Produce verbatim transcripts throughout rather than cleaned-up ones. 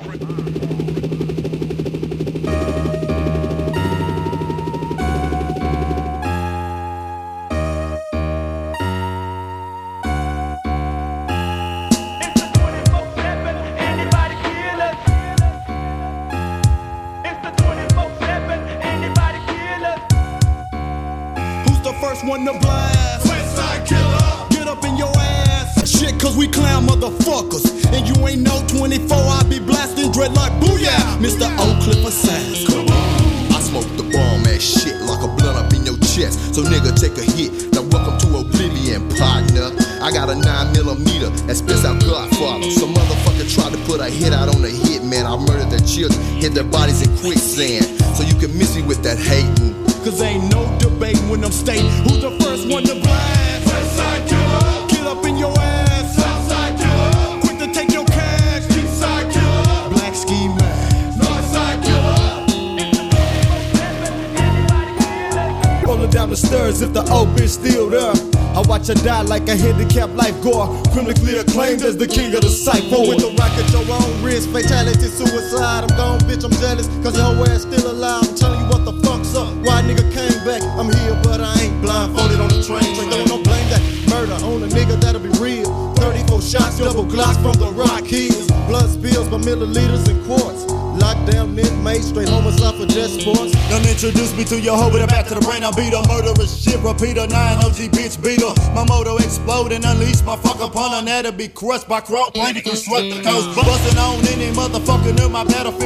First one to blast. Westside Killer. Get up in your ass. Shit, cause we clown motherfuckers. And you ain't no twenty-four, I be blasting dread like booyah. Mister Oak Cliff Assassin. Come on. I smoke the bomb ass shit like a blunt up in your chest. So nigga take a hit. Now welcome to oblivion, partner. I got a nine millimeter that spits out Godfather. Some motherfucker tried to put a hit out on the hit, man. I murdered their children, hid their bodies in quicksand. So you can miss me with that hating. Cause ain't no debating when I'm stating who's the first one to blast. Westside Killer. Get up in your ass. Southside Killer. Quick to take your cash. Eastside Killer. Black Ski Mask. Northside Killer. Rolling down the stairs if the old bitch still there. I watch her die like a handicapped life gore. Criminally acclaimed as the king of the cypher. With the rock at your own wrist, fatality, suicide. I'm gone, bitch, I'm jealous, cause your ass still alive. I'm telling you what the fuck's up. Why nigga came back? I'm here, but I ain't blindfolded on the train. So don't, don't blame that murder on a nigga, that'll be real. thirty-four shots, double glocks from the Rock Hills. Blood spills by milliliters and quarts. Lockdown inmates, straight homicide for just sports. Don't introduce me to your hoe with a back to the brain. I'll beat a murderous shit repeater, nine O G bitch beater. My motor explode and unleash my fuck upon her. That'll be crushed by crop plane to construct the coast. Busting on any motherfucker near my battlefield.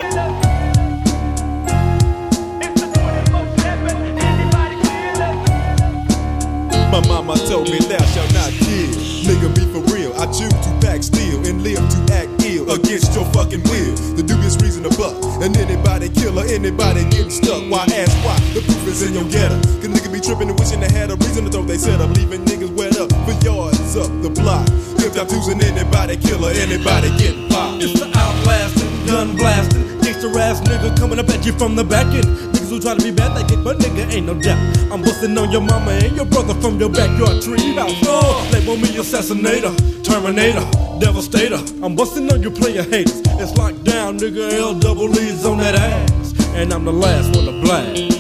My mama told me thou shalt not kill. Nigga, be for real. I choose to pack steel and live to act ill against your fucking will. The dubious reason to buck. And anybody killer, anybody getting stuck. Why ask why? The proof is in your getter. Cause nigga be tripping and wishing they had a reason to throw they set up. Leaving niggas wet up for yards up the block. If I'm choosing anybody killer, anybody getting popped. It's the outblasting, gun blasting, gangster ass nigga coming up at you from the back end. Niggas who try to be bad, they get, but nigga ain't no doubt. I'm busting on your mama and your brother from your backyard tree house. Oh, label me assassinator, terminator, devastator. I'm busting on you player haters. It's locked down, nigga. L double E's on that ass, and I'm the last one to blast.